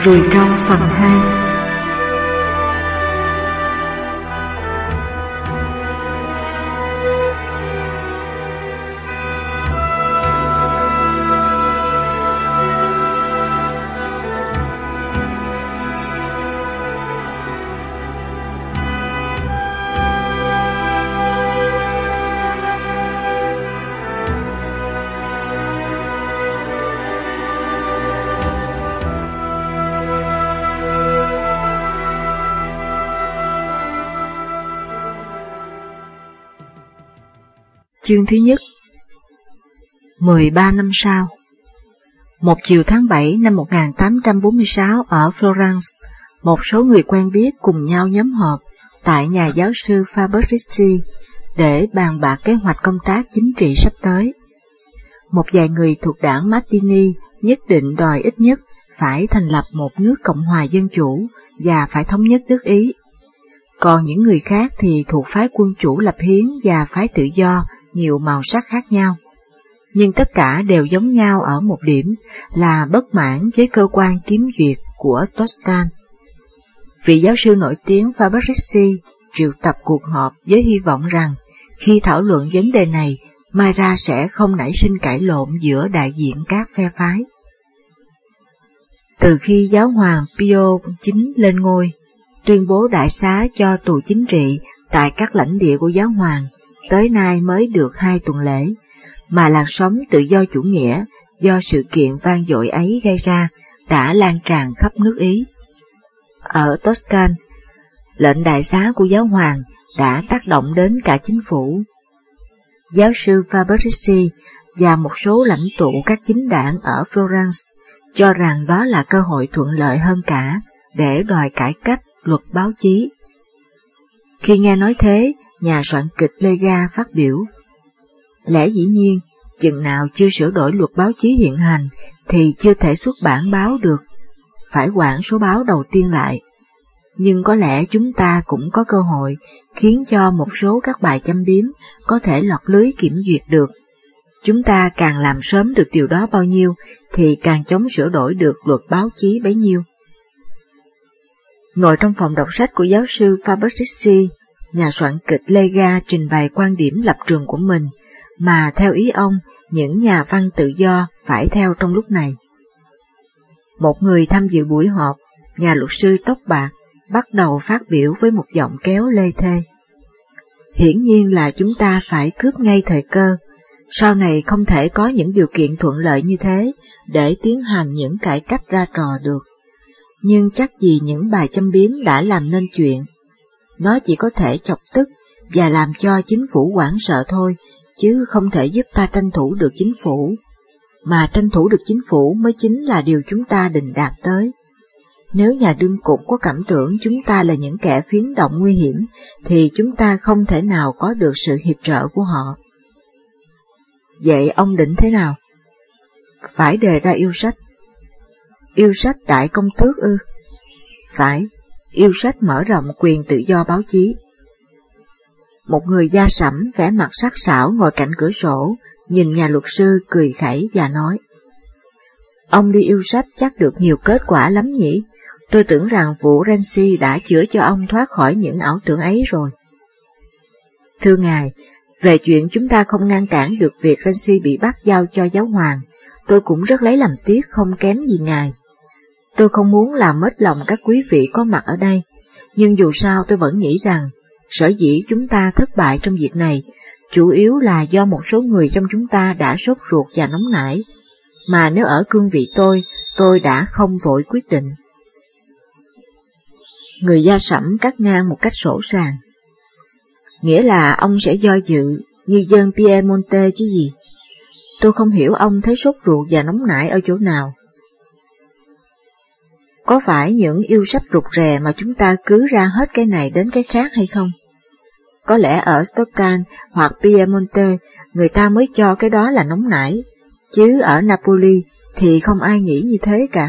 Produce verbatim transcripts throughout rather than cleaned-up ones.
Ruồi trâu phần hai. Chương thứ nhất. mười ba năm sau. Một chiều tháng bảy năm một nghìn tám trăm bốn mươi sáu ở Florence, một số người quen biết cùng nhau nhóm họp tại nhà giáo sư Fabrizi để bàn bạc kế hoạch công tác chính trị sắp tới. Một vài người thuộc đảng Mazzini nhất định đòi ít nhất phải thành lập một nước Cộng hòa Dân chủ và phải thống nhất nước Ý. Còn những người khác thì thuộc phái quân chủ lập hiến và phái tự do, nhiều màu sắc khác nhau. Nhưng tất cả đều giống nhau ở một điểm là bất mãn với cơ quan kiểm duyệt của Toscan. Vị giáo sư nổi tiếng Fabrizi triệu tập cuộc họp với hy vọng rằng khi thảo luận vấn đề này, mai ra sẽ không nảy sinh cãi lộn giữa đại diện các phe phái. Từ khi giáo hoàng Pio chín lên ngôi, tuyên bố đại xá cho tù chính trị tại các lãnh địa của giáo hoàng, tới nay mới được hai tuần lễ, mà làn sóng tự do chủ nghĩa do sự kiện vang dội ấy gây ra đã lan tràn khắp nước Ý. Ở Toscan, lệnh đại xá của giáo hoàng đã tác động đến cả chính phủ. Giáo sư Fabrizi và một số lãnh tụ các chính đảng ở Florence cho rằng đó là cơ hội thuận lợi hơn cả để đòi cải cách luật báo chí. Khi nghe nói thế, nhà soạn kịch Lega phát biểu: lẽ dĩ nhiên, chừng nào chưa sửa đổi luật báo chí hiện hành thì chưa thể xuất bản báo được, phải hoãn số báo đầu tiên lại. Nhưng có lẽ chúng ta cũng có cơ hội khiến cho một số các bài châm biếm có thể lọt lưới kiểm duyệt được. Chúng ta càng làm sớm được điều đó bao nhiêu thì càng chống sửa đổi được luật báo chí bấy nhiêu. Ngồi trong phòng đọc sách của giáo sư Fabrizi, nhà soạn kịch Lega trình bày quan điểm lập trường của mình, mà theo ý ông, những nhà văn tự do phải theo trong lúc này. Một người tham dự buổi họp, nhà luật sư tóc bạc, bắt đầu phát biểu với một giọng kéo lê thê. Hiển nhiên là chúng ta phải cướp ngay thời cơ, sau này không thể có những điều kiện thuận lợi như thế để tiến hành những cải cách ra trò được. Nhưng chắc gì những bài châm biếm đã làm nên chuyện. Nó chỉ có thể chọc tức và làm cho chính phủ hoảng sợ thôi, chứ không thể giúp ta tranh thủ được chính phủ. Mà tranh thủ được chính phủ mới chính là điều chúng ta định đạt tới. Nếu nhà đương cục có cảm tưởng chúng ta là những kẻ phiến động nguy hiểm, thì chúng ta không thể nào có được sự hiệp trợ của họ. Vậy ông định thế nào? Phải đề ra yêu sách. Yêu sách đại công tước ư? Phải, yêu sách mở rộng quyền tự do báo chí. Một người da sẫm vẻ mặt sắc sảo ngồi cạnh cửa sổ, nhìn nhà luật sư cười khẩy và nói: ông đi yêu sách chắc được nhiều kết quả lắm nhỉ? Tôi tưởng rằng vụ Renzi đã chữa cho ông thoát khỏi những ảo tưởng ấy rồi. Thưa ngài, về chuyện chúng ta không ngăn cản được việc Renzi bị bắt giao cho giáo hoàng, tôi cũng rất lấy làm tiếc không kém gì ngài. Tôi không muốn làm mất lòng các quý vị có mặt ở đây, nhưng dù sao tôi vẫn nghĩ rằng, sở dĩ chúng ta thất bại trong việc này, chủ yếu là do một số người trong chúng ta đã sốt ruột và nóng nảy, mà nếu ở cương vị tôi, tôi đã không vội quyết định. Người da sẫm cắt ngang một cách sổ sàng. Nghĩa là ông sẽ do dự, như dân Piemonte chứ gì? Tôi không hiểu ông thấy sốt ruột và nóng nảy ở chỗ nào. Có phải những yêu sách rụt rè mà chúng ta cứ ra hết cái này đến cái khác hay không? Có lẽ ở Toscan hoặc Piemonte người ta mới cho cái đó là nóng nảy, chứ ở Napoli thì không ai nghĩ như thế cả.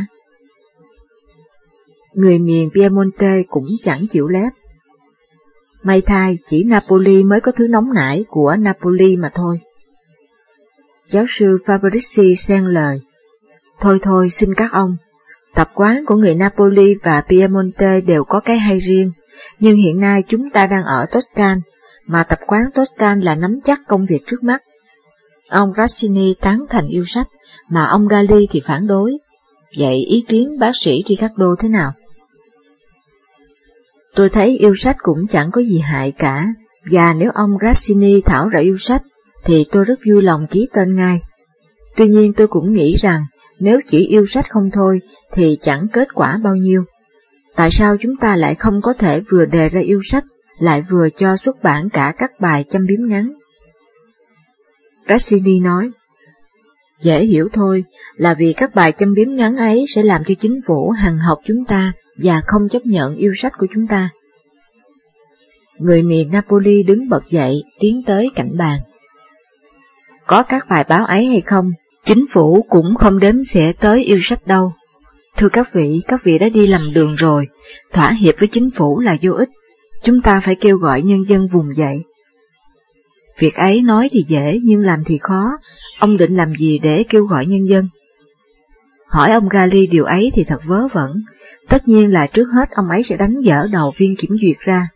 Người miền Piemonte cũng chẳng chịu lép. May thay chỉ Napoli mới có thứ nóng nảy của Napoli mà thôi. Giáo sư Fabrizi xen lời: Thôi thôi xin các ông, Tập quán của người Napoli và Piemonte đều có cái hay riêng, nhưng hiện nay chúng ta đang ở Toscan, mà tập quán Toscan là nắm chắc công việc trước mắt. Ông Grassini tán thành yêu sách, mà ông Gali thì phản đối. Vậy ý kiến bác sĩ Ricardo thế nào? Tôi thấy yêu sách cũng chẳng có gì hại cả, và nếu ông Grassini thảo ra yêu sách, thì tôi rất vui lòng ký tên ngay. Tuy nhiên tôi cũng nghĩ rằng, nếu chỉ yêu sách không thôi, thì chẳng kết quả bao nhiêu. Tại sao chúng ta lại không có thể vừa đề ra yêu sách, lại vừa cho xuất bản cả các bài châm biếm ngắn? Grassini nói, dễ hiểu thôi, là vì các bài châm biếm ngắn ấy sẽ làm cho chính phủ hằn học chúng ta và không chấp nhận yêu sách của chúng ta. Người miền Napoli đứng bật dậy, tiến tới cạnh bàn. Có các bài báo ấy hay không, chính phủ cũng không đếm xỉa tới yêu sách đâu. Thưa các vị, các vị đã đi lầm đường rồi, thỏa hiệp với chính phủ là vô ích, chúng ta phải kêu gọi nhân dân vùng dậy. Việc ấy nói thì dễ nhưng làm thì khó, ông định làm gì để kêu gọi nhân dân? Hỏi ông Gali điều ấy thì thật vớ vẩn, tất nhiên là trước hết ông ấy sẽ đánh dở đầu viên kiểm duyệt ra.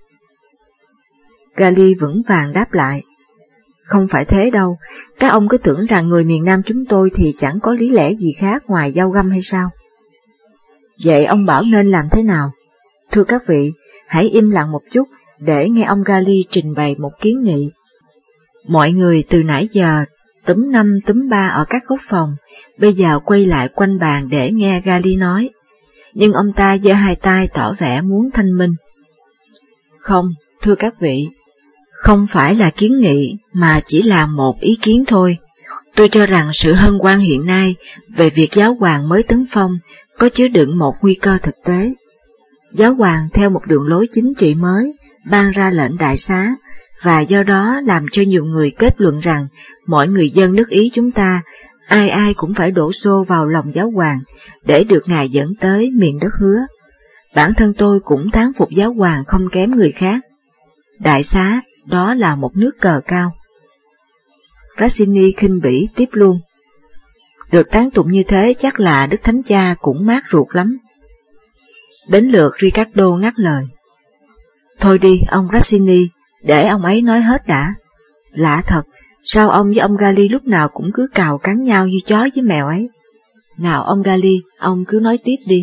Gali vững vàng đáp lại, không phải thế đâu, các ông cứ tưởng rằng người miền Nam chúng tôi thì chẳng có lý lẽ gì khác ngoài dao găm hay sao? Vậy ông bảo nên làm thế nào? Thưa các vị, hãy im lặng một chút để nghe ông Gali trình bày một kiến nghị. Mọi người từ nãy giờ, túm năm túm ba ở các góc phòng, bây giờ quay lại quanh bàn để nghe Gali nói. Nhưng ông ta giơ hai tay tỏ vẻ muốn thanh minh. Không, thưa các vị, không phải là kiến nghị mà chỉ là một ý kiến thôi. Tôi cho rằng sự hân hoan hiện nay về việc giáo hoàng mới tấn phong có chứa đựng một nguy cơ thực tế. Giáo hoàng theo một đường lối chính trị mới ban ra lệnh đại xá, và do đó làm cho nhiều người kết luận rằng mọi người dân nước Ý chúng ta, ai ai cũng phải đổ xô vào lòng giáo hoàng để được ngài dẫn tới miền đất hứa. Bản thân tôi cũng thán phục giáo hoàng không kém người khác. Đại xá, đó là một nước cờ cao. Grassini khinh bỉ tiếp luôn. Được tán tụng như thế chắc là Đức Thánh Cha cũng mát ruột lắm. Đến lượt Ricardo ngắt lời. Thôi đi, ông Grassini, để ông ấy nói hết đã. Lạ thật, sao ông với ông Gali lúc nào cũng cứ cào cắn nhau như chó với mèo ấy? Nào ông Gali, ông cứ nói tiếp đi.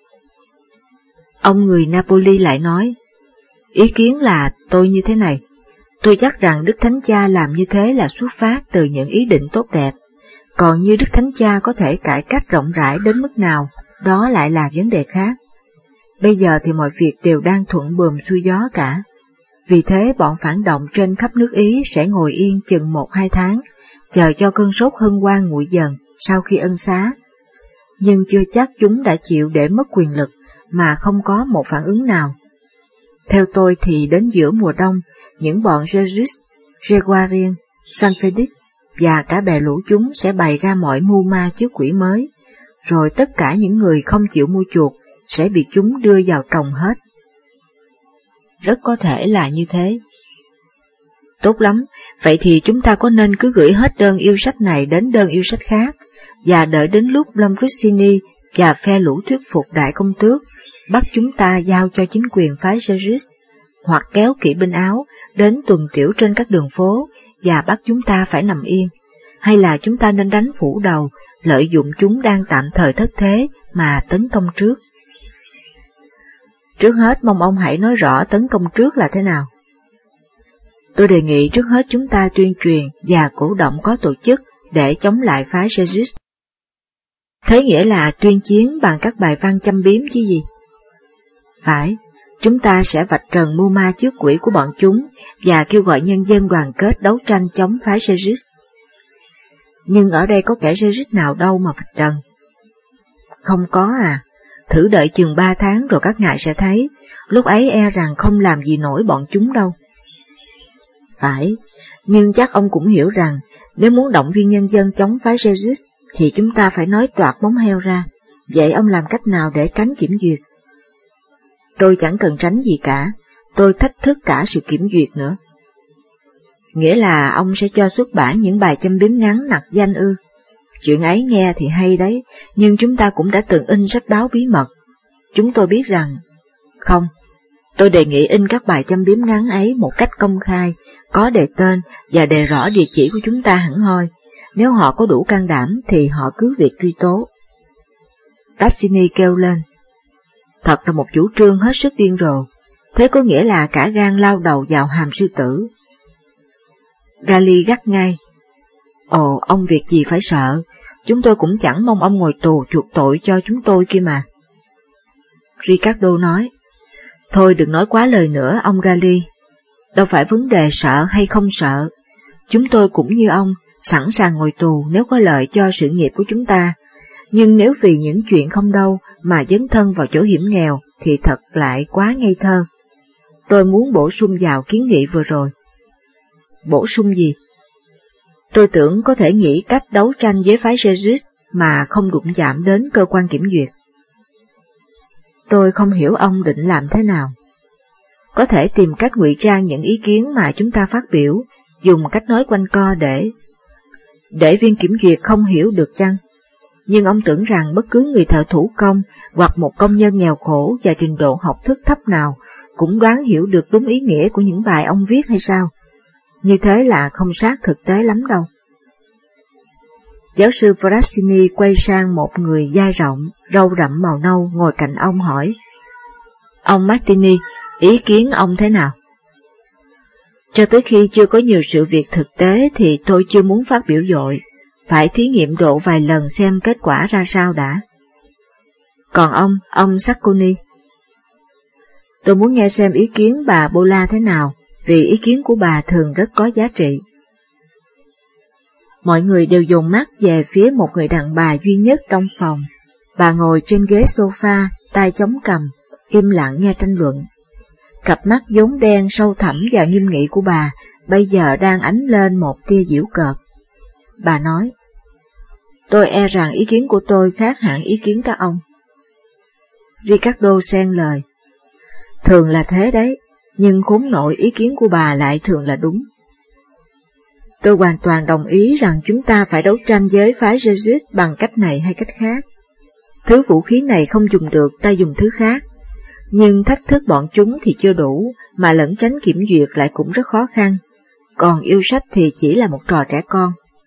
Ông người Napoli lại nói, ý kiến là tôi như thế này. Tôi chắc rằng Đức Thánh Cha làm như thế là xuất phát từ những ý định tốt đẹp, còn như Đức Thánh Cha có thể cải cách rộng rãi đến mức nào, đó lại là vấn đề khác. Bây giờ thì mọi việc đều đang thuận buồm xuôi gió cả. Vì thế bọn phản động trên khắp nước Ý sẽ ngồi yên chừng một hai tháng, chờ cho cơn sốt hân hoan nguội dần sau khi ân xá. Nhưng chưa chắc chúng đã chịu để mất quyền lực mà không có một phản ứng nào. Theo tôi thì đến giữa mùa đông, những bọn Jesus, Gregorian, San Felix và cả bè lũ chúng sẽ bày ra mọi mưu ma chứa quỷ mới, rồi tất cả những người không chịu mua chuộc sẽ bị chúng đưa vào trồng hết. Rất có thể là như thế. Tốt lắm, vậy thì chúng ta có nên cứ gửi hết đơn yêu sách này đến đơn yêu sách khác, và đợi đến lúc Lombrosini và phe lũ thuyết phục đại công tước bắt chúng ta giao cho chính quyền phái Jesus, hoặc kéo kỵ binh Áo đến tuần tiểu trên các đường phố và bắt chúng ta phải nằm yên, hay là chúng ta nên đánh phủ đầu, lợi dụng chúng đang tạm thời thất thế mà tấn công trước? Trước hết mong ông hãy nói rõ tấn công trước là thế nào. Tôi đề nghị trước hết chúng ta tuyên truyền và cổ động có tổ chức để chống lại phái Jesus. Thế nghĩa là tuyên chiến bằng các bài văn châm biếm chứ gì? Phải, chúng ta sẽ vạch trần mưu ma trước quỷ của bọn chúng và kêu gọi nhân dân đoàn kết đấu tranh chống phái Jesus. Nhưng ở đây có kẻ Jesus nào đâu mà vạch trần? Không có à, thử đợi chừng ba tháng rồi các ngài sẽ thấy, lúc ấy e rằng không làm gì nổi bọn chúng đâu. Phải, nhưng chắc ông cũng hiểu rằng nếu muốn động viên nhân dân chống phái Jesus thì chúng ta phải nói toạc móng heo ra. Vậy ông làm cách nào để tránh kiểm duyệt? Tôi chẳng cần tránh gì cả, tôi thách thức cả sự kiểm duyệt nữa. Nghĩa là ông sẽ cho xuất bản những bài châm biếm ngắn nặc danh ư? Chuyện ấy nghe thì hay đấy, nhưng chúng ta cũng đã từng in sách báo bí mật. Chúng tôi biết rằng... Không, tôi đề nghị in các bài châm biếm ngắn ấy một cách công khai, có đề tên và đề rõ địa chỉ của chúng ta hẳn hoi. Nếu họ có đủ can đảm thì họ cứ việc truy tố. Tassini kêu lên. Thật là một chủ trương hết sức điên rồ, thế có nghĩa là cả gan lao đầu vào hàm sư tử. Gali gắt ngay. Ồ, ông việc gì phải sợ, chúng tôi cũng chẳng mong ông ngồi tù chuộc tội cho chúng tôi kia mà. Ricardo nói. Thôi đừng nói quá lời nữa, ông Gali. Đâu phải vấn đề sợ hay không sợ. Chúng tôi cũng như ông, sẵn sàng ngồi tù nếu có lợi cho sự nghiệp của chúng ta. Nhưng nếu vì những chuyện không đâu mà dấn thân vào chỗ hiểm nghèo thì thật lại quá ngây thơ. Tôi muốn bổ sung vào kiến nghị vừa rồi. Bổ sung gì? Tôi tưởng có thể nghĩ cách đấu tranh với phái Jesuit mà không đụng chạm đến cơ quan kiểm duyệt. Tôi không hiểu ông định làm thế nào. Có thể tìm cách ngụy trang những ý kiến mà chúng ta phát biểu, dùng cách nói quanh co để... Để viên kiểm duyệt không hiểu được chăng? Nhưng ông tưởng rằng bất cứ người thợ thủ công hoặc một công nhân nghèo khổ và trình độ học thức thấp nào cũng đoán hiểu được đúng ý nghĩa của những bài ông viết hay sao? Như thế là không sát thực tế lắm đâu. Giáo sư Frassini quay sang một người dai rộng, râu rậm màu nâu ngồi cạnh ông hỏi. Ông Martini, ý kiến ông thế nào? Cho tới khi chưa có nhiều sự việc thực tế thì tôi chưa muốn phát biểu dội, phải thí nghiệm độ vài lần xem kết quả ra sao đã. Còn ông, ông Sacconi? Tôi muốn nghe xem ý kiến bà Bola thế nào, vì ý kiến của bà thường rất có giá trị. Mọi người đều dồn mắt về phía một người đàn bà duy nhất trong phòng. Bà ngồi trên ghế sofa, tay chống cằm, im lặng nghe tranh luận. Cặp mắt vốn đen sâu thẳm và nghiêm nghị của bà bây giờ đang ánh lên một tia giễu cợt. Bà nói, tôi e rằng ý kiến của tôi khác hẳn ý kiến các ông. Ricardo xen lời, thường là thế đấy, nhưng khốn nội ý kiến của bà lại thường là đúng. Tôi hoàn toàn đồng ý rằng chúng ta phải đấu tranh với phái Jesuit bằng cách này hay cách khác. Thứ vũ khí này không dùng được, ta dùng thứ khác. Nhưng thách thức bọn chúng thì chưa đủ, mà lẫn tránh kiểm duyệt lại cũng rất khó khăn. Còn yêu sách thì chỉ là một trò trẻ con.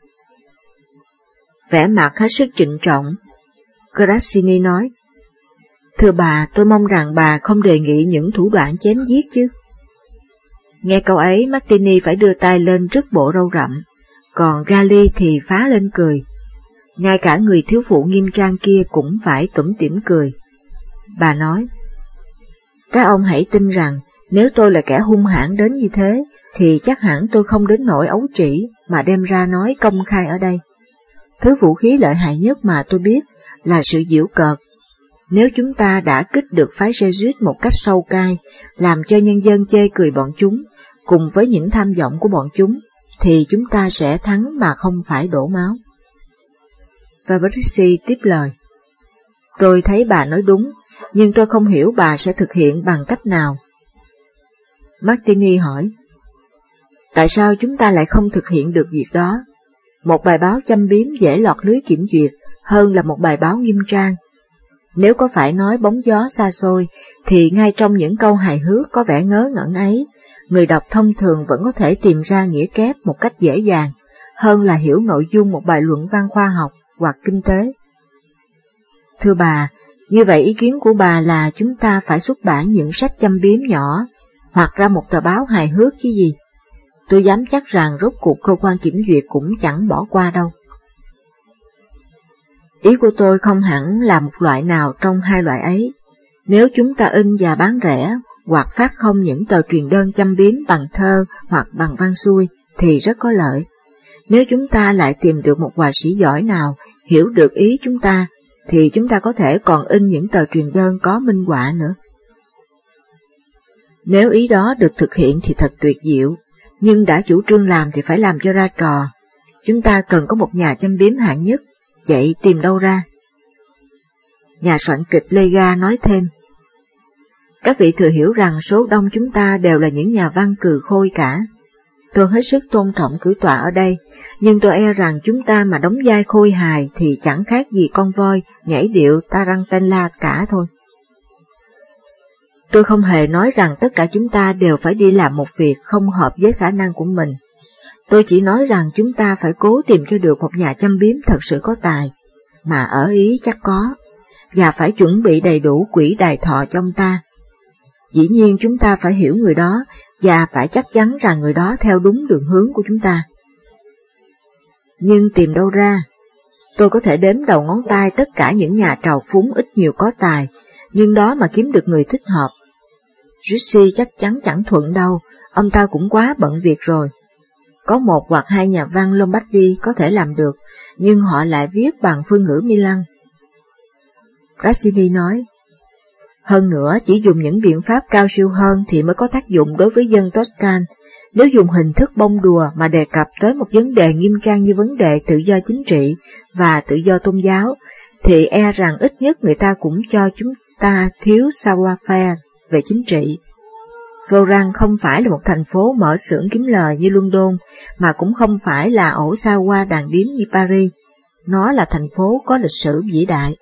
Vẻ mặt hết sức trịnh trọng, Grassini nói, thưa bà, tôi mong rằng bà không đề nghị những thủ đoạn chém giết chứ. Nghe câu ấy, Martini phải đưa tay lên rứt bộ râu rậm, còn Gali thì phá lên cười. Ngay cả người thiếu phụ nghiêm trang kia cũng phải tủm tỉm cười. Bà nói, các ông hãy tin rằng nếu tôi là kẻ hung hãn đến như thế, thì chắc hẳn tôi không đến nỗi ấu trĩ mà đem ra nói công khai ở đây. Thứ vũ khí lợi hại nhất mà tôi biết là sự giễu cợt. Nếu chúng ta đã kích được phái Jesuit một cách sâu cay, làm cho nhân dân chê cười bọn chúng, cùng với những tham vọng của bọn chúng, thì chúng ta sẽ thắng mà không phải đổ máu. Fabrizi tiếp lời, tôi thấy bà nói đúng, nhưng tôi không hiểu bà sẽ thực hiện bằng cách nào. Martini hỏi, tại sao chúng ta lại không thực hiện được việc đó? Một bài báo châm biếm dễ lọt lưới kiểm duyệt hơn là một bài báo nghiêm trang. Nếu có phải nói bóng gió xa xôi, thì ngay trong những câu hài hước có vẻ ngớ ngẩn ấy, người đọc thông thường vẫn có thể tìm ra nghĩa kép một cách dễ dàng, hơn là hiểu nội dung một bài luận văn khoa học hoặc kinh tế. Thưa bà, như vậy ý kiến của bà là chúng ta phải xuất bản những sách châm biếm nhỏ, hoặc ra một tờ báo hài hước chứ gì. Tôi dám chắc rằng rốt cuộc cơ quan kiểm duyệt cũng chẳng bỏ qua đâu. Ý của tôi không hẳn là một loại nào trong hai loại ấy. Nếu chúng ta in và bán rẻ, hoặc phát không những tờ truyền đơn châm biếm bằng thơ hoặc bằng văn xuôi, thì rất có lợi. Nếu chúng ta lại tìm được một họa sĩ giỏi nào hiểu được ý chúng ta, thì chúng ta có thể còn in những tờ truyền đơn có minh họa nữa. Nếu ý đó được thực hiện thì thật tuyệt diệu, nhưng đã chủ trương làm thì phải làm cho ra trò. Chúng ta cần có một nhà châm biếm hạng nhất, vậy tìm đâu ra? Nhà soạn kịch Lega nói thêm, các vị thừa hiểu rằng số đông chúng ta đều là những nhà văn cừ khôi cả. Tôi hết sức tôn trọng cử tọa ở đây, nhưng tôi e rằng chúng ta mà đóng vai khôi hài thì chẳng khác gì con voi nhảy điệu Tarantella cả thôi. Tôi không hề nói rằng tất cả chúng ta đều phải đi làm một việc không hợp với khả năng của mình. Tôi chỉ nói rằng chúng ta phải cố tìm cho được một nhà châm biếm thật sự có tài, mà ở Ý chắc có, và phải chuẩn bị đầy đủ quỹ đài thọ cho ông ta. Dĩ nhiên chúng ta phải hiểu người đó, và phải chắc chắn rằng người đó theo đúng đường hướng của chúng ta. Nhưng tìm đâu ra? Tôi có thể đếm đầu ngón tay tất cả những nhà trào phúng ít nhiều có tài, nhưng đó mà kiếm được người thích hợp. Ritchie chắc chắn chẳng thuận đâu, ông ta cũng quá bận việc rồi. Có một hoặc hai nhà văn Lombardi có thể làm được, nhưng họ lại viết bằng phương ngữ Milan. Grassini nói, hơn nữa chỉ dùng những biện pháp cao siêu hơn thì mới có tác dụng đối với dân Toscan. Nếu dùng hình thức bông đùa mà đề cập tới một vấn đề nghiêm trang như vấn đề tự do chính trị và tự do tôn giáo, thì e rằng ít nhất người ta cũng cho chúng ta thiếu savoir-faire về chính trị. Florence không phải là một thành phố mở xưởng kiếm lời như London, mà cũng không phải là ổ sao hoa đàn điếm như Paris. Nó là thành phố có lịch sử vĩ đại.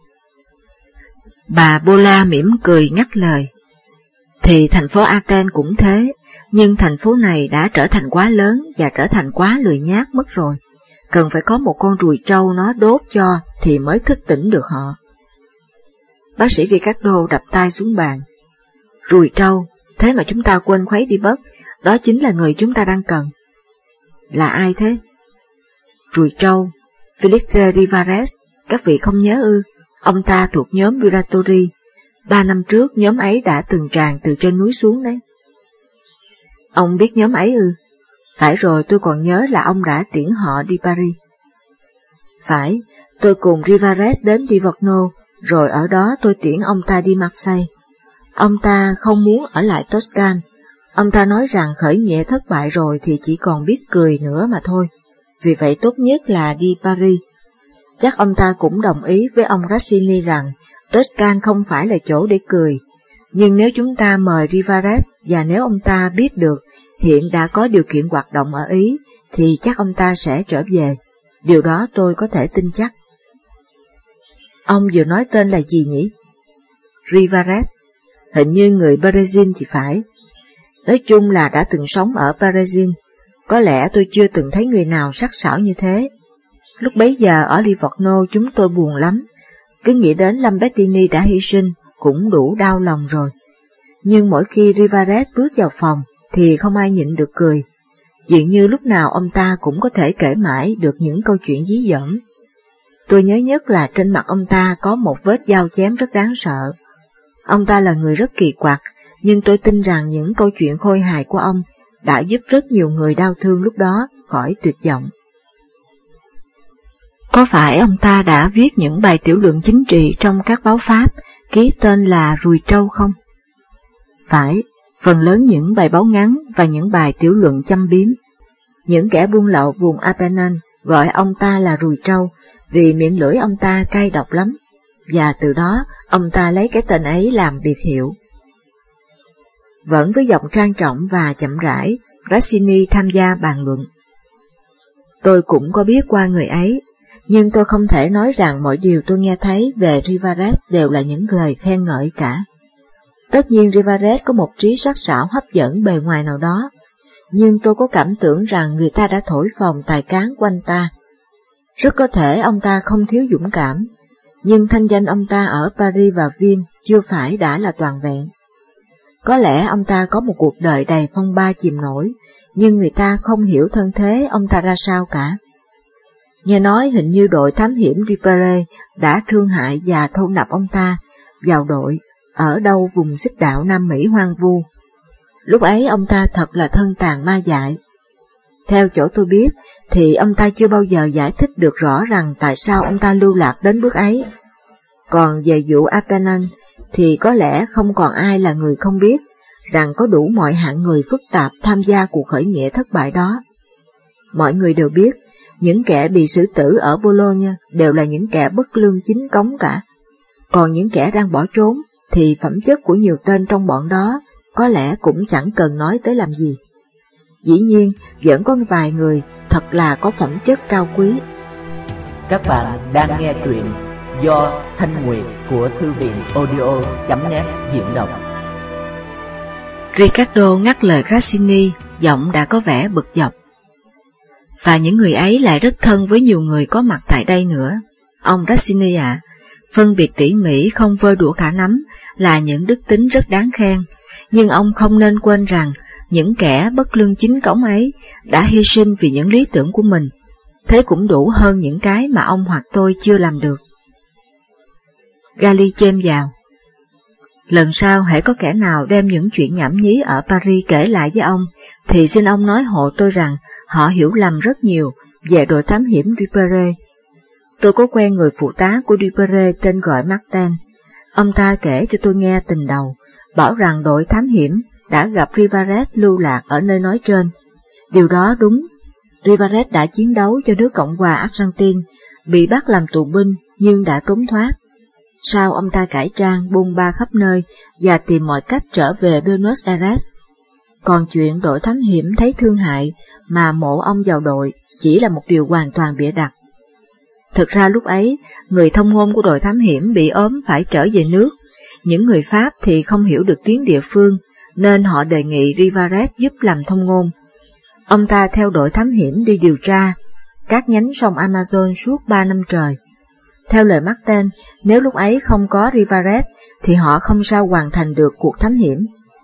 Bà Bola mỉm cười ngắt lời. Thì thành phố Athens cũng thế, nhưng thành phố này đã trở thành quá lớn và trở thành quá lười nhác mất rồi. Cần phải có một con ruồi trâu nó đốt cho thì mới thức tỉnh được họ. Bác sĩ Ricardo đập tay xuống bàn. Ruồi trâu, thế mà chúng ta quên khuấy đi bớt, đó chính là người chúng ta đang cần. Là ai thế? Ruồi trâu, Felipe Rivarez, các vị không nhớ ư? Ông ta thuộc nhóm Muratori. Ba năm trước nhóm ấy đã từng tràn từ trên núi xuống đấy. Ông biết nhóm ấy ư? Phải rồi, tôi còn nhớ là ông đã tiễn họ đi Paris. Phải, tôi cùng Rivarez đến Livorno, rồi ở đó tôi tiễn ông ta đi Marseille. Ông ta không muốn ở lại Toscan. Ông ta nói rằng khởi nghĩa thất bại rồi thì chỉ còn biết cười nữa mà thôi. Vì vậy tốt nhất là đi Paris. Chắc ông ta cũng đồng ý với ông Grassini rằng Toscan không phải là chỗ để cười. Nhưng nếu chúng ta mời Rivarez và nếu ông ta biết được hiện đã có điều kiện hoạt động ở Ý, thì chắc ông ta sẽ trở về. Điều đó tôi có thể tin chắc. Ông vừa nói tên là gì nhỉ? Rivarez. Hình như người Brazil thì phải. Nói chung là đã từng sống ở Brazil. Có lẽ tôi chưa từng thấy người nào sắc sảo như thế. Lúc bấy giờ ở Livorno chúng tôi buồn lắm. Cứ nghĩ đến Lambertini đã hy sinh cũng đủ đau lòng rồi. Nhưng mỗi khi Rivarez bước vào phòng thì không ai nhịn được cười. Dường như lúc nào ông ta cũng có thể kể mãi được những câu chuyện dí dỏm. Tôi nhớ nhất là trên mặt ông ta có một vết dao chém rất đáng sợ. Ông ta là người rất kỳ quặc, nhưng tôi tin rằng những câu chuyện khôi hài của ông đã giúp rất nhiều người đau thương lúc đó khỏi tuyệt vọng. Có phải ông ta đã viết những bài tiểu luận chính trị trong các báo Pháp, ký tên là Ruồi Trâu không? Phải, phần lớn những bài báo ngắn và những bài tiểu luận châm biếm. Những kẻ buôn lậu vùng Apennine gọi ông ta là Ruồi Trâu vì miệng lưỡi ông ta cay độc lắm, và từ đó ông ta lấy cái tên ấy làm biệt hiệu. Vẫn với giọng trang trọng và chậm rãi, Grassini tham gia bàn luận. Tôi cũng có biết qua người ấy, nhưng tôi không thể nói rằng mọi điều tôi nghe thấy về Rivarez đều là những lời khen ngợi cả. Tất nhiên Rivarez có một trí sắc sảo hấp dẫn bề ngoài nào đó, nhưng tôi có cảm tưởng rằng người ta đã thổi phồng tài cán của anh ta. Rất có thể ông ta không thiếu dũng cảm, nhưng thanh danh ông ta ở Paris và Viên chưa phải đã là toàn vẹn. Có lẽ ông ta có một cuộc đời đầy phong ba chìm nổi, nhưng người ta không hiểu thân thế ông ta ra sao cả. Nghe nói hình như đội thám hiểm Ripere đã thương hại và thâu nạp ông ta vào đội ở đâu vùng xích đạo Nam Mỹ hoang vu. Lúc ấy ông ta thật là thân tàn ma dại. Theo chỗ tôi biết thì ông ta chưa bao giờ giải thích được rõ rằng tại sao ông ta lưu lạc đến bước ấy. Còn về vụ Apennine thì có lẽ không còn ai là người không biết rằng có đủ mọi hạng người phức tạp tham gia cuộc khởi nghĩa thất bại đó. Mọi người đều biết những kẻ bị xử tử ở Bologna đều là những kẻ bất lương chính cống cả. Còn những kẻ đang bỏ trốn thì phẩm chất của nhiều tên trong bọn đó có lẽ cũng chẳng cần nói tới làm gì. Dĩ nhiên, vẫn có vài người thật là có phẩm chất cao quý. Các bạn đang nghe truyện do Thanh Nguyệt của Thư viện audio chấm net diễn đọc. Riccardo ngắt lời Grassini, giọng đã có vẻ bực dọc. Và những người ấy lại rất thân với nhiều người có mặt tại đây nữa. Ông Grassini ạ, à, phân biệt tỉ mỉ không vơ đũa cả nắm là những đức tính rất đáng khen, nhưng ông không nên quên rằng những kẻ bất lương chính cống ấy đã hy sinh vì những lý tưởng của mình, thế cũng đủ hơn những cái mà ông hoặc tôi chưa làm được. Gali chêm vào. Lần sau hễ có kẻ nào đem những chuyện nhảm nhí ở Paris kể lại với ông, thì xin ông nói hộ tôi rằng họ hiểu lầm rất nhiều về đội thám hiểm Duperré. Tôi có quen người phụ tá của Duperré tên gọi Martin. Ông ta kể cho tôi nghe tình đầu, bảo rằng đội thám hiểm đã gặp Rivarez lưu lạc ở nơi nói trên. Điều đó đúng, Rivarez đã chiến đấu cho nước Cộng hòa Argentine, bị bắt làm tù binh nhưng đã trốn thoát. Sau ông ta cải trang bôn ba khắp nơi và tìm mọi cách trở về Buenos Aires. Còn chuyện đội thám hiểm thấy thương hại mà mộ ông vào đội chỉ là một điều hoàn toàn bịa đặt. Thực ra lúc ấy, người thông ngôn của đội thám hiểm bị ốm phải trở về nước. Những người Pháp thì không hiểu được tiếng địa phương, nên họ đề nghị Rivarez giúp làm thông ngôn. Ông ta theo đội thám hiểm đi điều tra các nhánh sông Amazon suốt ba năm trời. Theo lời Martin, nếu lúc ấy không có Rivarez thì họ không sao hoàn thành được cuộc thám hiểm.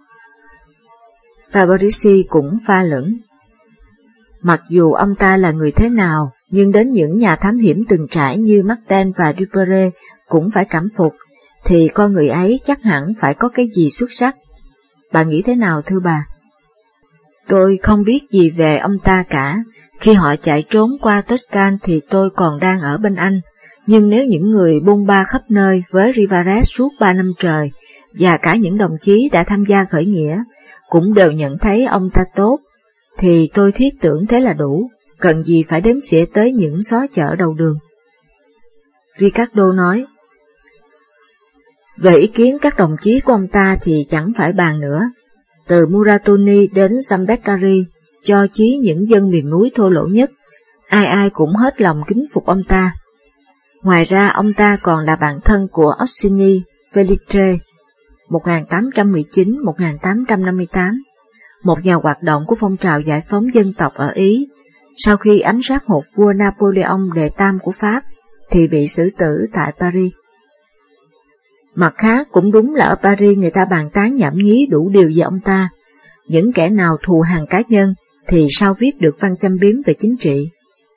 Fabrizi cũng pha lẫn. Mặc dù ông ta là người thế nào, nhưng đến những nhà thám hiểm từng trải như Martin và Duperré cũng phải cảm phục, thì con người ấy chắc hẳn phải có cái gì xuất sắc. Bà nghĩ thế nào thưa bà? Tôi không biết gì về ông ta cả. Khi họ chạy trốn qua Toscan thì tôi còn đang ở bên Anh. Nhưng nếu những người bôn ba khắp nơi với Rivarez suốt ba năm trời, và cả những đồng chí đã tham gia khởi nghĩa, cũng đều nhận thấy ông ta tốt, thì tôi thiết tưởng thế là đủ, cần gì phải đếm xỉa tới những xó chợ đầu đường. Riccardo nói, về ý kiến các đồng chí của ông ta thì chẳng phải bàn nữa. Từ Muratoni đến Zambeccari, cho chí những dân miền núi thô lỗ nhất, ai ai cũng hết lòng kính phục ông ta. Ngoài ra ông ta còn là bạn thân của Orsini Felice, một nghìn tám trăm mười chín đến một nghìn tám trăm năm mươi tám, một nhà hoạt động của phong trào giải phóng dân tộc ở Ý, sau khi ám sát hột vua Napoleon đệ tam của Pháp, thì bị xử tử tại Paris. Mặt khác cũng đúng là ở Paris người ta bàn tán nhảm nhí đủ điều về ông ta, những kẻ nào thù hằn cá nhân thì sao viết được văn châm biếm về chính trị.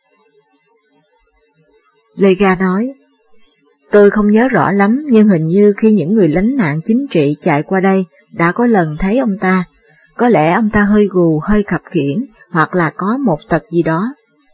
Lega nói, tôi không nhớ rõ lắm, nhưng hình như khi những người lánh nạn chính trị chạy qua đây đã có lần thấy ông ta, có lẽ ông ta hơi gù, hơi khập khiễng, hoặc là có một tật gì đó.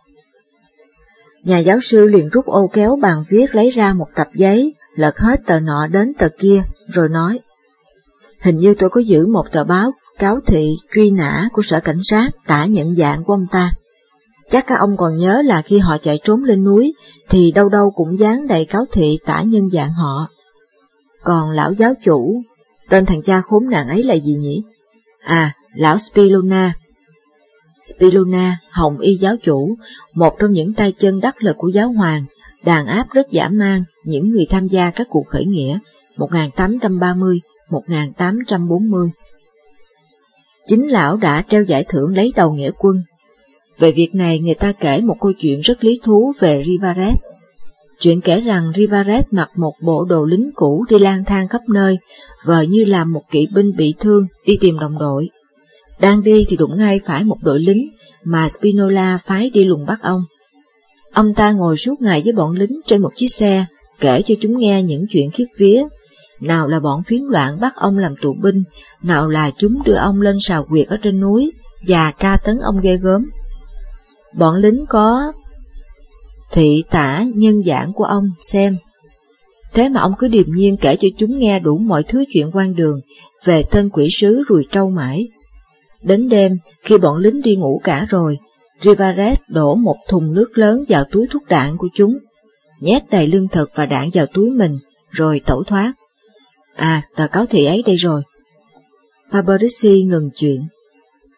Nhà giáo sư liền rút ô kéo bàn viết lấy ra một tập giấy, lật hết tờ nọ đến tờ kia, rồi nói, hình như tôi có giữ một tờ báo cáo thị truy nã của sở cảnh sát tả nhận dạng của ông ta. Chắc các ông còn nhớ là khi họ chạy trốn lên núi, thì đâu đâu cũng dán đầy cáo thị tả nhân dạng họ. Còn lão giáo chủ, tên thằng cha khốn nạn ấy là gì nhỉ? À, lão Spiluna. Spiluna, hồng y giáo chủ, một trong những tay chân đắc lực của giáo hoàng, đàn áp rất dã man những người tham gia các cuộc khởi nghĩa một nghìn tám trăm ba mươi đến một nghìn tám trăm bốn mươi. Chính lão đã treo giải thưởng lấy đầu nghĩa quân. Về việc này người ta kể một câu chuyện rất lý thú về Rivarez. Chuyện kể rằng Rivarez mặc một bộ đồ lính cũ đi lang thang khắp nơi, vờ như làm một kỵ binh bị thương đi tìm đồng đội. Đang đi thì đụng ngay phải một đội lính mà Spinola phái đi lùng bắt ông. Ông ta ngồi suốt ngày với bọn lính trên một chiếc xe, kể cho chúng nghe những chuyện khiếp vía. Nào là bọn phiến loạn bắt ông làm tù binh, nào là chúng đưa ông lên sào quyệt ở trên núi và tra tấn ông ghê gớm. Bọn lính có thị tả nhân dạng của ông xem. Thế mà ông cứ điềm nhiên kể cho chúng nghe đủ mọi thứ chuyện quan đường về tên quỷ sứ Rùi Trâu mãi. Đến đêm, khi bọn lính đi ngủ cả rồi, Rivarez đổ một thùng nước lớn vào túi thuốc đạn của chúng, nhét đầy lương thực và đạn vào túi mình, rồi tẩu thoát. À, tờ cáo thị ấy đây rồi. Fabrizi ngừng chuyện.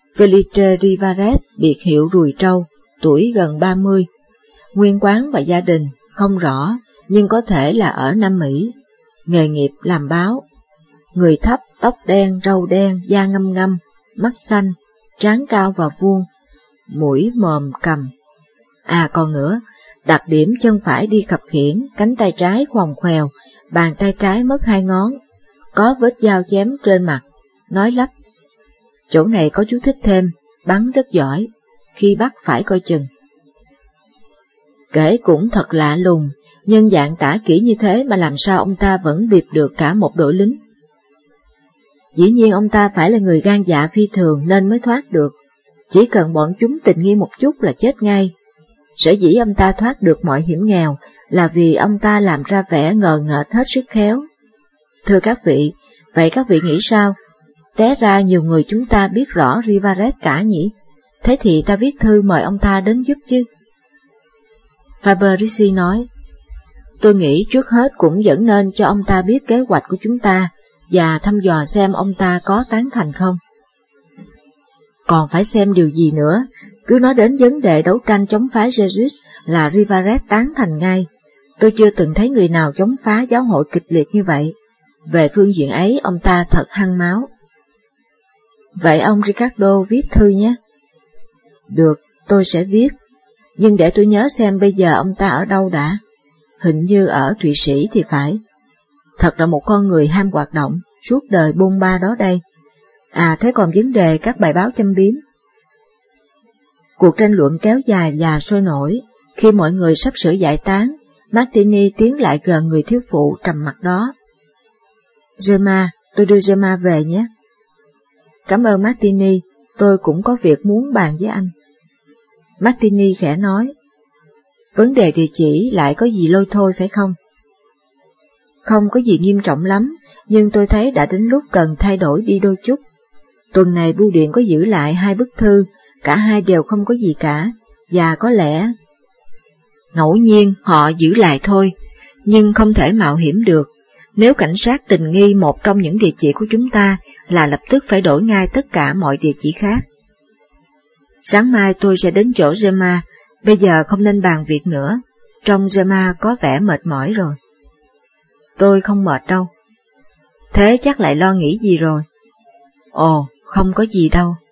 Felice Rivarez, biệt hiệu Ruồi Trâu, tuổi gần ba mươi, nguyên quán và gia đình không rõ, nhưng có thể là ở Nam Mỹ, nghề nghiệp làm báo, người thấp, tóc đen, râu đen, da ngăm ngăm, mắt xanh, trán cao và vuông, mũi mồm cằm. À còn nữa, đặc điểm chân phải đi khập khiễng, cánh tay trái khoòng khoèo, bàn tay trái mất hai ngón, có vết dao chém trên mặt, nói lắp. Chỗ này có chú thích thêm, bắn rất giỏi, khi bắt phải coi chừng. Kể cũng thật lạ lùng, nhân dạng tả kỹ như thế mà làm sao ông ta vẫn bịp được cả một đội lính. Dĩ nhiên ông ta phải là người gan dạ phi thường nên mới thoát được, chỉ cần bọn chúng tình nghi một chút là chết ngay. Sở dĩ ông ta thoát được mọi hiểm nghèo là vì ông ta làm ra vẻ ngờ nghệch hết sức khéo. Thưa các vị, vậy các vị nghĩ sao? Té ra nhiều người chúng ta biết rõ Rivarez cả nhỉ? Thế thì ta viết thư mời ông ta đến giúp chứ. Fabrizi nói, tôi nghĩ trước hết cũng vẫn nên cho ông ta biết kế hoạch của chúng ta và thăm dò xem ông ta có tán thành không. Còn phải xem điều gì nữa, cứ nói đến vấn đề đấu tranh chống phá Jesus là Rivarez tán thành ngay. Tôi chưa từng thấy người nào chống phá giáo hội kịch liệt như vậy. Về phương diện ấy ông ta thật hăng máu. Vậy ông Ricardo viết thư nhé. Được, tôi sẽ viết, nhưng để tôi nhớ xem bây giờ ông ta ở đâu đã. Hình như ở Thụy Sĩ thì phải. Thật là một con người ham hoạt động, suốt đời bôn ba đó đây. À thế còn vấn đề các bài báo châm biếm. Cuộc tranh luận kéo dài và sôi nổi, khi mọi người sắp sửa giải tán, Martini tiến lại gần người thiếu phụ trầm mặc đó. Gemma, tôi đưa Gemma về nhé. Cảm ơn Martini, tôi cũng có việc muốn bàn với anh. Martini khẽ nói, vấn đề địa chỉ lại có gì lôi thôi phải không? Không có gì nghiêm trọng lắm, nhưng tôi thấy đã đến lúc cần thay đổi đi đôi chút. Tuần này bưu điện có giữ lại hai bức thư, cả hai đều không có gì cả, và có lẽ ngẫu nhiên họ giữ lại thôi, nhưng không thể mạo hiểm được. Nếu cảnh sát tình nghi một trong những địa chỉ của chúng ta là lập tức phải đổi ngay tất cả mọi địa chỉ khác. Sáng mai tôi sẽ đến chỗ Gemma, bây giờ không nên bàn việc nữa, trông Gemma có vẻ mệt mỏi rồi. Tôi không mệt đâu. Thế chắc lại lo nghĩ gì rồi? Ồ, không có gì đâu.